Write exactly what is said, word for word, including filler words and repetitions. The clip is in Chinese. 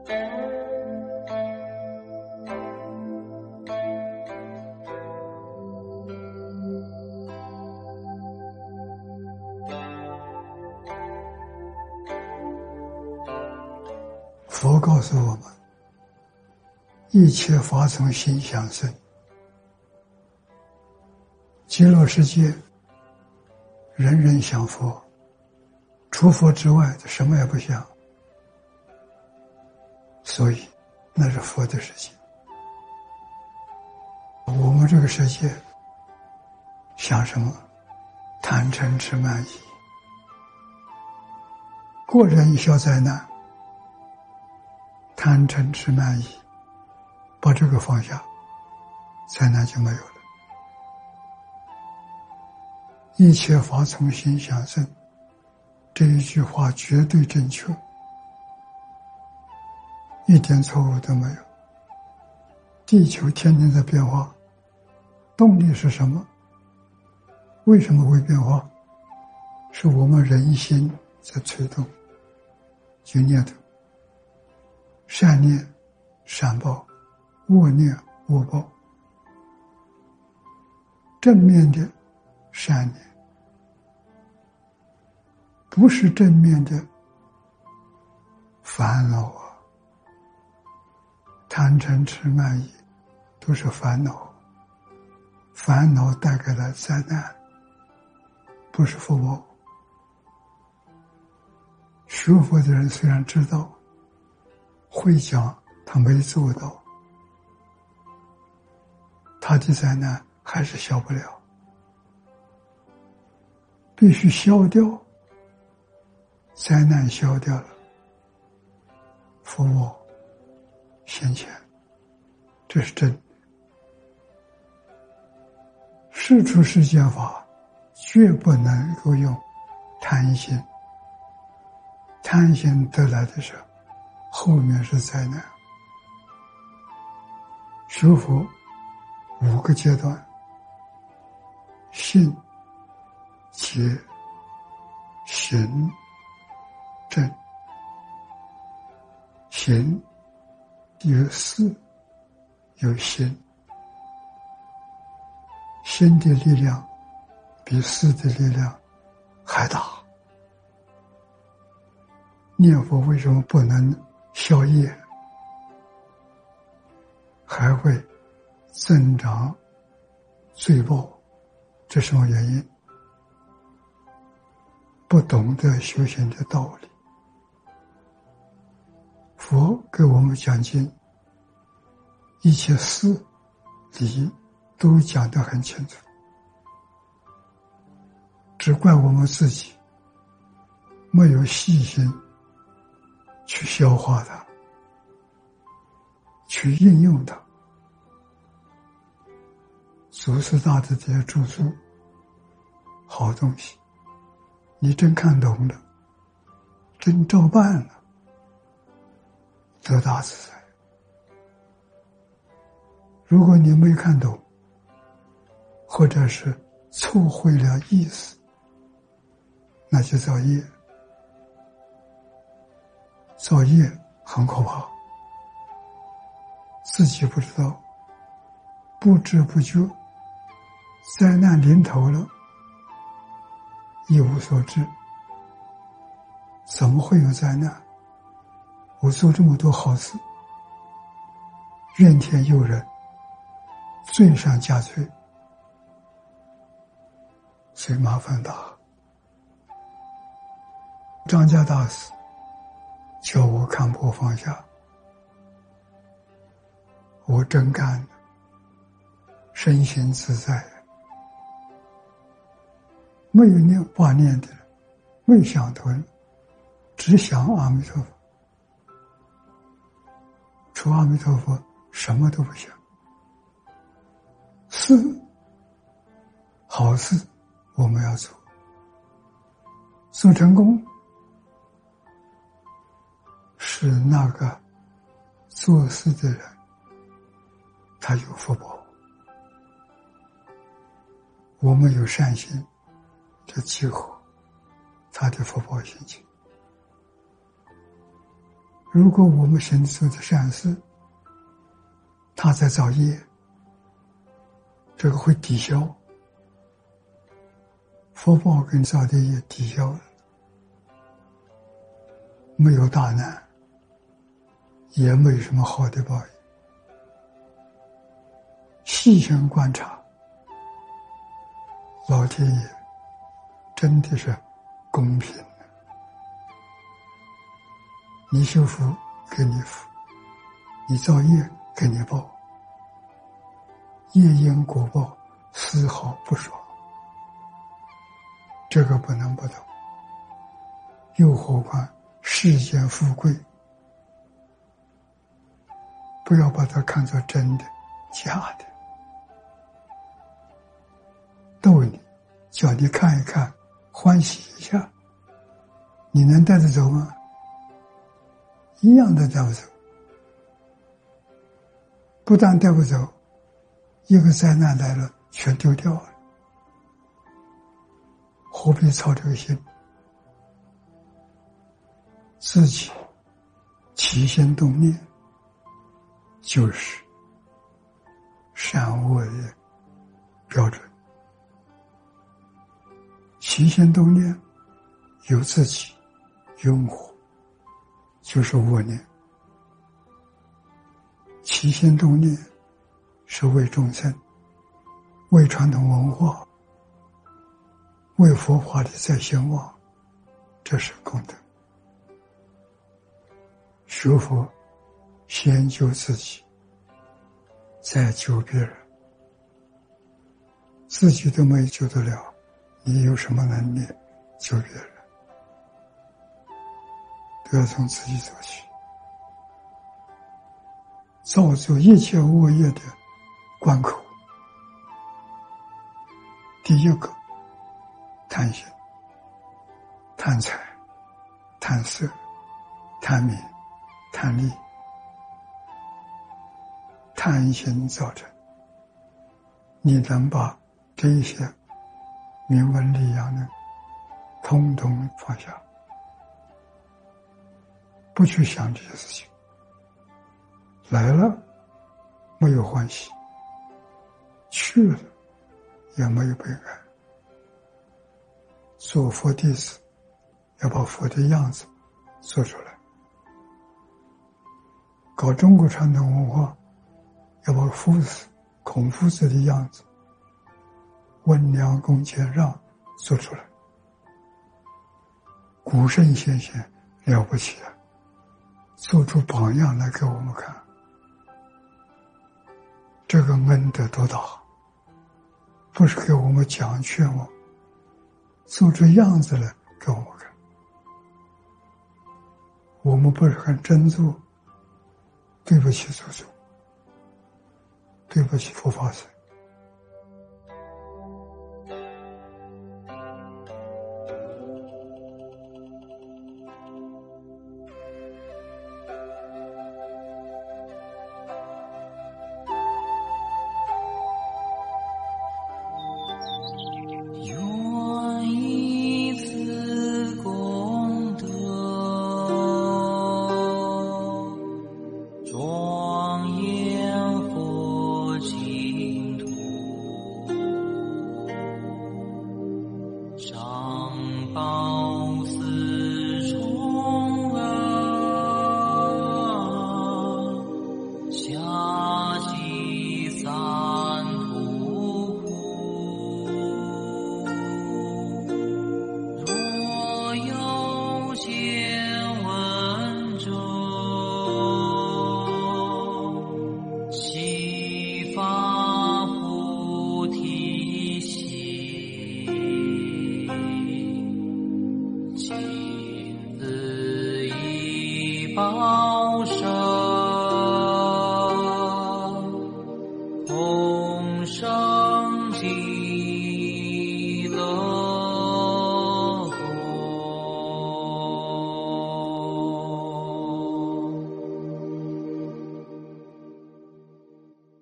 佛告诉我们，一切法从心想生。极乐世界人人想佛，除佛之外什么也不想，所以那是佛的世界。我们这个世界想什么？贪嗔痴慢疑，个人一小灾难，贪嗔痴慢疑，把这个放下，灾难就没有了。一切法从心想生，这一句话绝对正确，一点错误都没有。地球天天在变化，动力是什么？为什么会变化？是我们人心在推动，有念头，善念善报，恶念恶报。正面的善念，不是正面的烦恼啊，贪嗔痴慢疑都是烦恼，烦恼带给了灾难，不是福报。学佛的人虽然知道，会讲，他没做到，他的灾难还是消不了，必须消掉，灾难消掉了，福报现前，这是真的。世出世间法绝不能够用贪心，贪心得来的时候，后面是灾难。学佛五个阶段：信、解、行、正。行有思，有心，心的力量比思的力量还大。念佛为什么不能消业，还会增长罪报？这是什么原因？不懂得修行的道理。佛给我们讲经，一切事理都讲得很清楚，只怪我们自己没有细心去消化它，去应用它。祖师大德这些著书，好东西，你真看懂了，真照办了，得大自在。如果你没看懂，或者是错会了意思，那就造业。造业很可怕，自己不知道，不知不觉，灾难临头了，一无所知。怎么会有灾难？我做这么多好事，怨天尤人，罪上加罪，所以麻烦大。张家大师叫我看破放下，我真干了，身心自在，没有念挂念的人，没想头人，只想阿弥陀佛，除阿弥陀佛什么都不想。事好事我们要做，做成功是那个做事的人，他有福报。我们有善心，就激活他的福报心情。 如果我们行做的善事，他在造业，这个会抵消，福报跟造的业抵消了，没有大难，也没有什么好的报应。细心观察，老天爷真的是公平的，你修福给你福，你造业给你报，业因果报丝毫不爽，这个不能不懂。又何况世间富贵，不要把它看作真的假的，逗你，叫你看一看，欢喜一下，你能带得走吗？一样的带不走，不但带不走，一个灾难来了全丢掉了，何必操这个心？自己起心动念就是善恶的标准，起心动念由自己拥护就是恶念，起心动念是为众生，为传统文化，为佛法的再兴旺，这是功德。学佛先救自己，再救别人，自己都没救得了，你有什么能力救别人？都要从自己做起。造作一切恶业的关口，第一个贪心、贪财、贪色、贪名、贪利，贪心造成。你能把这一些名闻利养呢，通通放下，不去想这些事情，来了没有欢喜，去了也没有悲哀。做佛弟子要把佛的样子做出来，搞中国传统文化要把夫子孔夫子的样子温良恭俭让做出来。古圣先贤了不起啊，做出榜样来给我们看，这个恩德多大，不是给我们讲劝我，做出样子来给我们看。我们不是很真做，对不起祖宗，对不起佛法僧。 报身同生尽